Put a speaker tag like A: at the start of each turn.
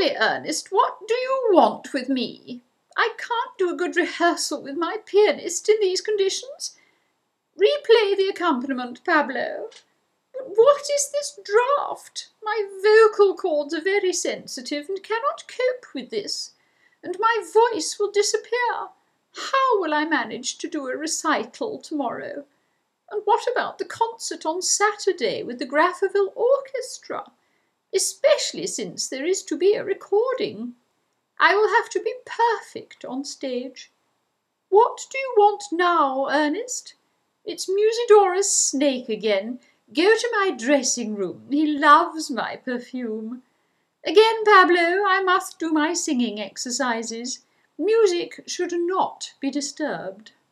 A: Really, Ernest, what do you want with me? I can't do a good rehearsal with my pianist in these conditions. Replay the accompaniment, Pablo. But what is this draught? My vocal cords are very sensitive and cannot cope with this, and my voice will disappear. How will I manage to do a recital tomorrow? And what about the concert on Saturday with the Graffaville Orchestra? Especially since there is to be a recording. I will have to be perfect on stage. What do you want now, Ernest? It's Musidora's snake again. Go to my dressing room. He loves my perfume. Again, Pablo, I must do my singing exercises. Music should not be disturbed.